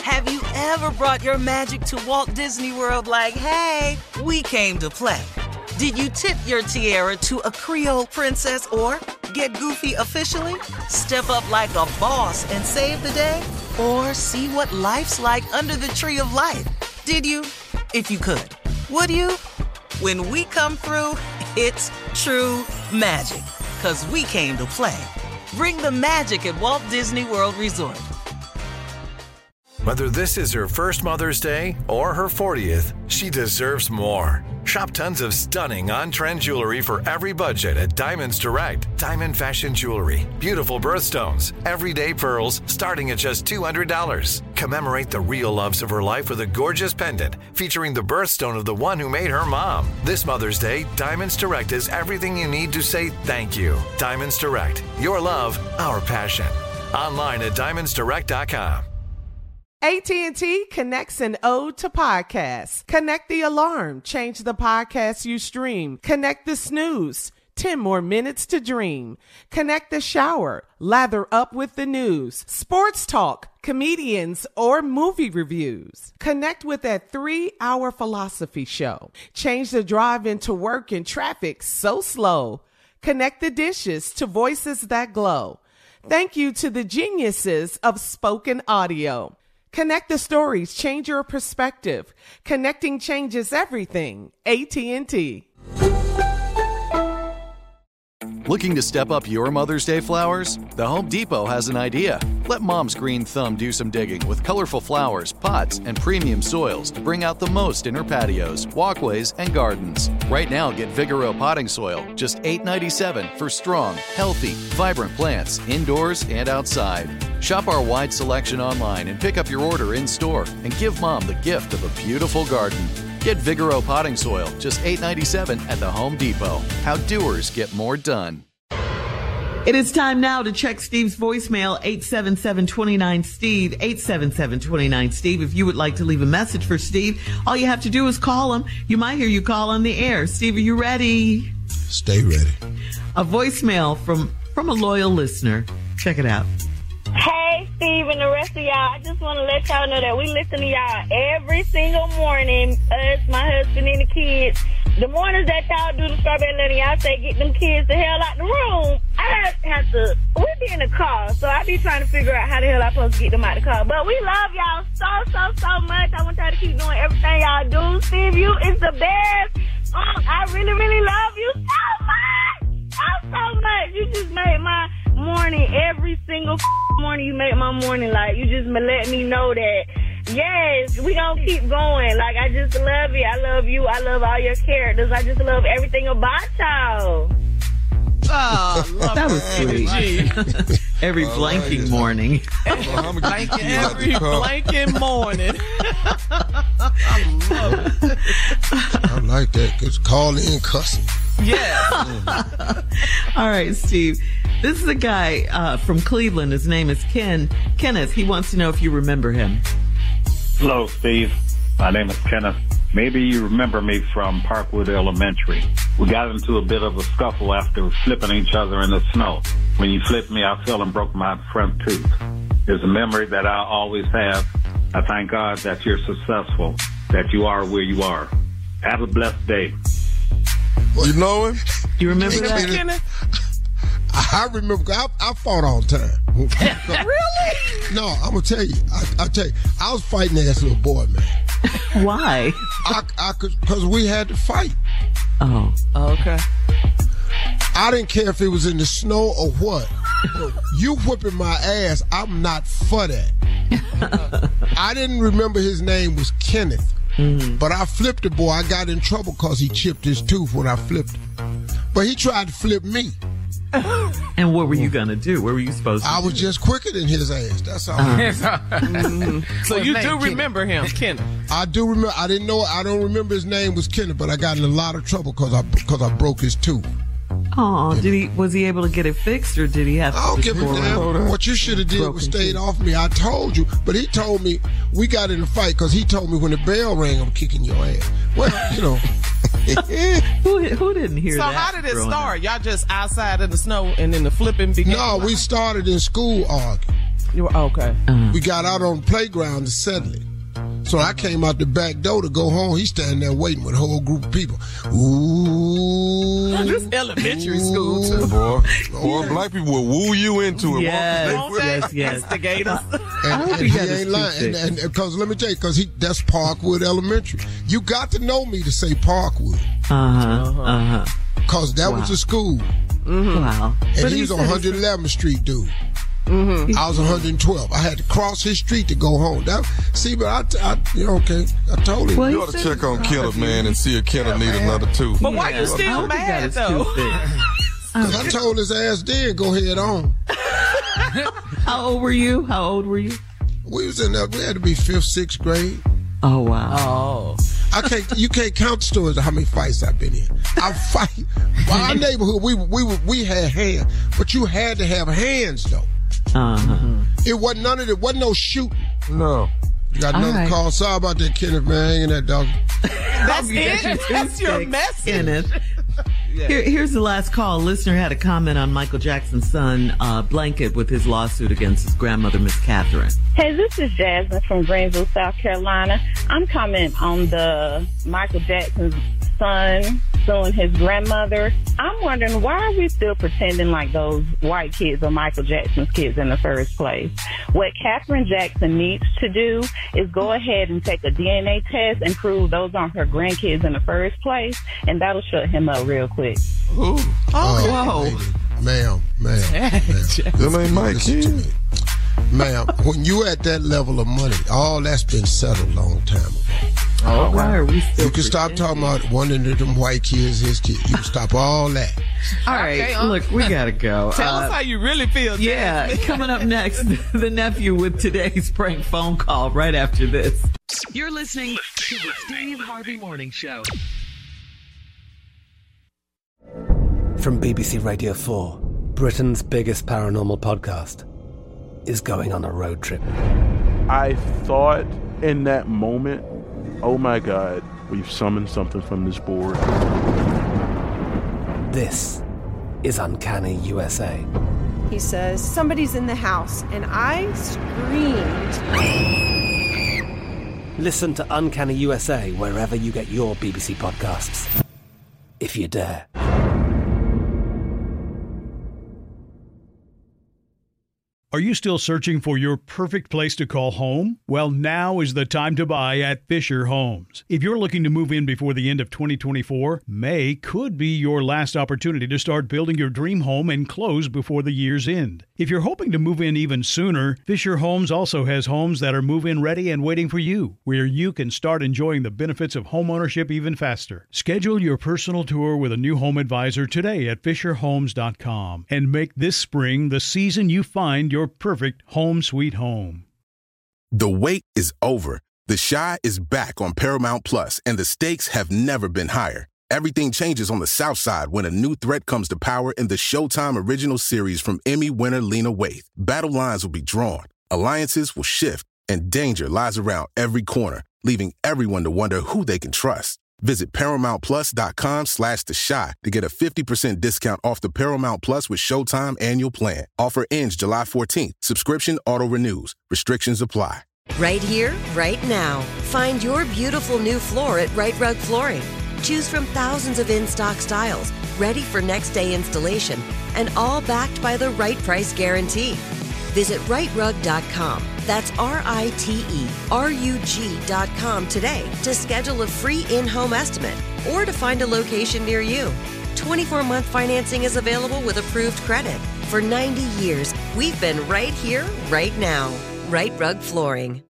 Have you ever brought your magic to Walt Disney World like, hey, we came to play? Did you tip your tiara to a Creole princess or get goofy officially? Step up like a boss and save the day? Or see what life's like under the tree of life? Did you? If you could. Would you? When we come through, it's true magic. 'Cause we came to play. Bring the magic at Walt Disney World Resort. Whether this is her first Mother's Day or her 40th, she deserves more. Shop tons of stunning on-trend jewelry for every budget at Diamonds Direct. Diamond fashion jewelry, beautiful birthstones, everyday pearls starting at just $200. Commemorate the real loves of her life with a gorgeous pendant featuring the birthstone of the one who made her mom. This Mother's Day, Diamonds Direct is everything you need to say thank you. Diamonds Direct, your love, our passion. Online at diamondsdirect.com. AT&T connects an ode to podcasts. Connect the alarm. Change the podcast you stream. Connect the snooze. 10 more minutes to dream. Connect the shower. Lather up with the news. Sports talk, comedians, or movie reviews. Connect with that 3-hour philosophy show. Change the drive into work in traffic so slow. Connect the dishes to voices that glow. Thank you to the geniuses of spoken audio. Connect the stories, change your perspective. Connecting changes everything. AT&T. Looking to step up your Mother's Day flowers? The Home Depot has an idea. Let Mom's green thumb do some digging with colorful flowers, pots, and premium soils to bring out the most in her patios, walkways, and gardens. Right now, get Vigoro potting soil, just $8.97 for strong, healthy, vibrant plants indoors and outside. Shop our wide selection online and pick up your order in-store and give Mom the gift of a beautiful garden. Get Vigoro potting soil, just $8.97 at the Home Depot. How doers get more done. It is time now to check Steve's voicemail, 877-29-STEVE, 877-29-STEVE. If you would like to leave a message for Steve, all you have to do is call him. You might hear you call on the air. Steve, are you ready? Stay ready. A voicemail from a loyal listener. Check it out. Hey, Steve and the rest of y'all. I just want to let y'all know that we listen to y'all every single morning. Us, my husband, and the kids. The mornings that y'all do the strawberry letter, y'all say get them kids the hell out the room. I have to, we be in the car, so I be trying to figure out how the hell I'm supposed to get them out of the car. But we love y'all so much. I want y'all to keep doing everything y'all do. Steve, you is the best. I really, really love you so much. So much. You just made my morning every single morning. You make my morning. Like, you just let me know that, yes, we gonna keep going. Like, I just love you. I love you. I love all your characters. I just love everything about y'all. Oh, that was sweet. Every blanking morning. Every blanking morning. I love it. I like that. Just call in cussing. Yeah. All right, Steve. This is a guy from Cleveland. His name is Kenneth. He wants to know if you remember him. Hello, Steve. My name is Kenneth. Maybe you remember me from Parkwood Elementary. We got into a bit of a scuffle after flipping each other in the snow. When you flipped me, I fell and broke my front tooth. It's a memory that I always have. I thank God that you're successful, that you are where you are. Have a blessed day. You know him? You remember that, Kenneth? I remember. I fought all the time. Really? No, I'm gonna tell you. I tell you, I was fighting that little boy, man. Why? Because we had to fight. Oh, okay. I didn't care if it was in the snow or what. You whipping my ass, I'm not for that. I didn't remember his name was Kenneth. But I flipped the boy. I got in trouble because he chipped his tooth when I flipped him. But he tried to flip me. And what were you going to do? What were you supposed to do? I was just quicker than his ass. That's all. So you do remember him, Kenneth? I do remember. I don't remember his name was Kenneth, but I got in a lot of trouble because I broke his tooth. Oh, was he able to get it fixed, or did he have to? I don't give a damn. What you should have did was stayed off me. I told you, but he told me we got in a fight because he told me when the bell rang, I'm kicking your ass. Well, you know. Who didn't hear that? So how did it start? Y'all just outside in the snow and then the flipping began? No, we started in school arguing. Okay. We got out on the playground to settle it. So I came out the back door to go home. He's standing there waiting with a whole group of people. Ooh. This elementary school, too. Boy, black people will woo you into it. Yes. Instigators. And he ain't lying. And because let me tell you, that's Parkwood Elementary. You got to know me to say Parkwood. Because that was the school. Wow. And he was on 111th Street, dude. Mm-hmm. I was 112. I had to cross his street to go home. I told him. Well, you ought to check on Kenneth, man, and see if Kenneth need another tooth. But why you still mad, though? Because I told his ass then, go head on. How old were you? We was in there. We had to be 5th, 6th grade. Oh, wow. Oh. You can't count the stories of how many fights I've been in. I fight. Well, our neighborhood, we had hands, but you had to have hands, though. It wasn't none of it. Wasn't no shooting. No. You got another call. Sorry about that, Kenneth, man. Hanging that dog. That's it? That's your message. Kenneth. Here's the last call. A listener had a comment on Michael Jackson's son, Blanket, with his lawsuit against his grandmother, Miss Catherine. Hey, this is Jasmine from Greenville, South Carolina. I'm commenting on the Michael Jackson's son suing his grandmother. I'm wondering, why are we still pretending like those white kids are Michael Jackson's kids in the first place? What Catherine Jackson needs to do is go ahead and take a DNA test and prove those aren't her grandkids in the first place, and that'll shut him up real quick. Ooh. Whoa. Ma'am. Them ain't my kids. Ma'am, when you at that level of money, all that's been settled a long time ago. Why are we still You can stop talking about one of them white kids, his kids. You can stop all that. All right, look, we gotta go. Tell us how you really feel. Yeah, coming up next, the nephew with today's prank phone call right after this. You're listening to the Steve Harvey Morning Show. From BBC Radio 4, Britain's biggest paranormal podcast is going on a road trip. I thought in that moment, oh my God, we've summoned something from this board. This is Uncanny USA. He says, somebody's in the house, and I screamed. Listen to Uncanny USA wherever you get your BBC podcasts, if you dare. Are you still searching for your perfect place to call home? Well, now is the time to buy at Fisher Homes. If you're looking to move in before the end of 2024, May could be your last opportunity to start building your dream home and close before the year's end. If you're hoping to move in even sooner, Fisher Homes also has homes that are move-in ready and waiting for you, where you can start enjoying the benefits of homeownership even faster. Schedule your personal tour with a new home advisor today at FisherHomes.com and make this spring the season you find your perfect home sweet home. The wait is over. The Chi is back on Paramount Plus, and the stakes have never been higher. Everything changes on the South Side when a new threat comes to power in the Showtime original series from Emmy winner Lena Waithe. Battle lines will be drawn, alliances will shift, and danger lies around every corner, leaving everyone to wonder who they can trust. Visit ParamountPlus.com/The Chi to get a 50% discount off the Paramount Plus with Showtime annual plan. Offer ends July 14th. Subscription auto-renews. Restrictions apply. Right here, right now. Find your beautiful new floor at Right Rug Flooring. Choose from thousands of in-stock styles, ready for next day installation, and all backed by the right price guarantee. Visit rightrug.com. That's RITERUG.com today to schedule a free in-home estimate or to find a location near you. 24-month financing is available with approved credit. For 90 years, we've been right here, right now. Right Rug Flooring.